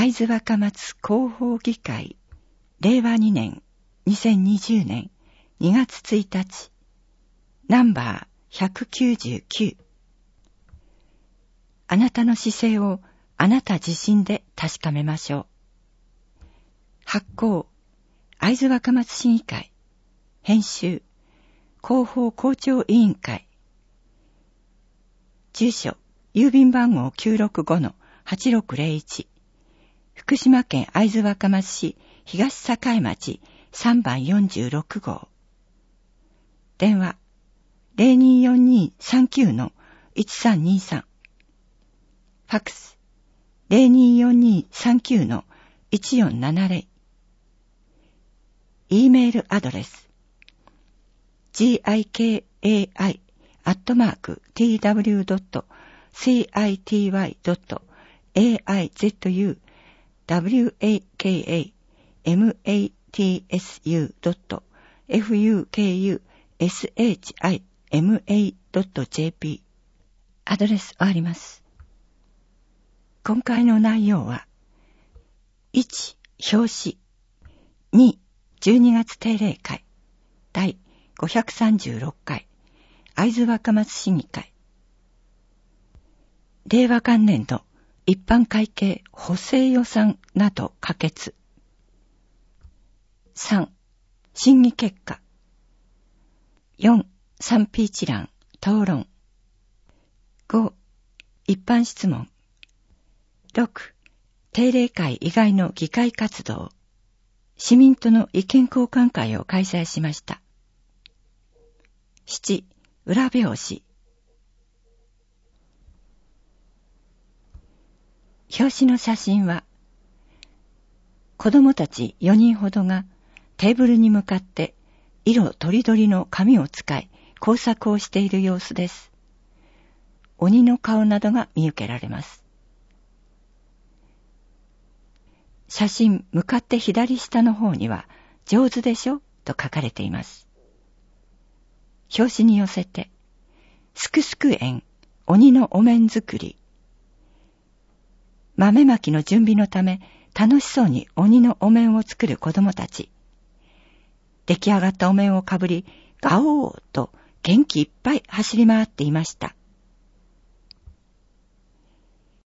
会津若松広報議会令和2年2020年2月1日ナンバー199。あなたの姿勢をあなた自身で確かめましょう。発行会津若松市議会。編集広報校長委員会。住所郵便番号 965-8601 福島県会津若松市東栄町3番46号。電話 024239-1323。ファックス 024239-1470。E メールアドレス gikai@twiwakamatsufukshima.jp アドレスをあります。今回の内容は1、表紙2、12月定例会第536回会津若松市議会令和元年度一般会計補正予算など可決。3、審議結果。4、賛否一覧討論。5、一般質問。6、定例会以外の議会活動。市民との意見交換会を開催しました。7、裏表紙。表紙の写真は、子供たち4人ほどがテーブルに向かって色とりどりの紙を使い工作をしている様子です。鬼の顔などが見受けられます。写真向かって左下の方には上手でしょと書かれています。表紙に寄せてすくすく園鬼のお面作り。豆まきの準備のため楽しそうに鬼のお面を作る子供たち。出来上がったお面をかぶりガオーと元気いっぱい走り回っていました。